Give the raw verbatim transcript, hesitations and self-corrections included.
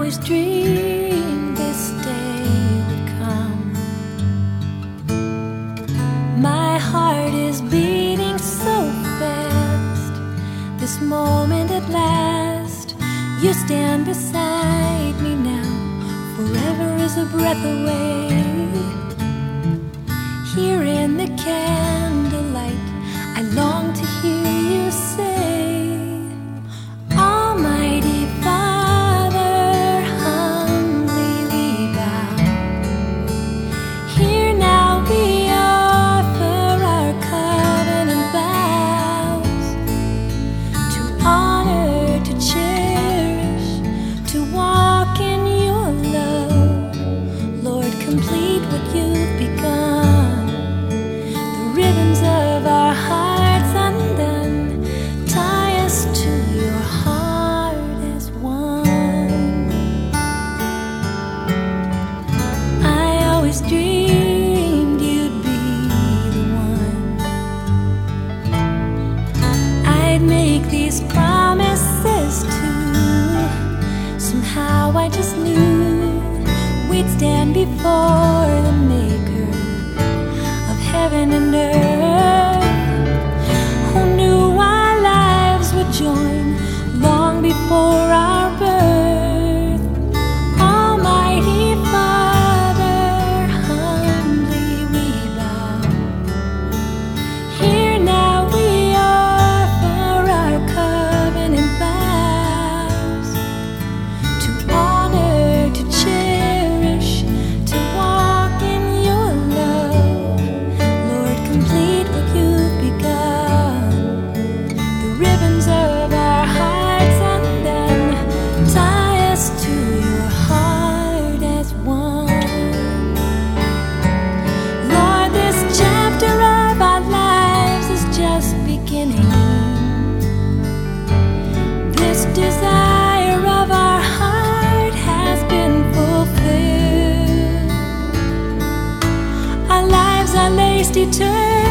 always dreamed this day would come. My heart is beating so fast, this moment at last. You stand beside me now, forever is a breath away. Here in the candlelight, I long to hear you say, Almighty Father, humbly we bow. Here now we offer our covenant vows, to honor, to cherish, to walk in your love. Lord, complete what you've begun. The ribbons of our hearts undone, tie us to your heart as one. I always dreamed you'd be the one. I'd make these promises too. Somehow I just knew we'd stand before the Maker of heaven and earth, who knew our lives would join long before our birth. Almighty Father, humbly we bow. Here now we offer our covenant vows, to honor, to cherish, to walk in your love. Lord, complete what you've begun. The ribbons of our hearts undone, tie us to your heart as one. Lord, this chapter of our lives is just beginning. This desire of our heart has been fulfilled. Our lives are laced eternally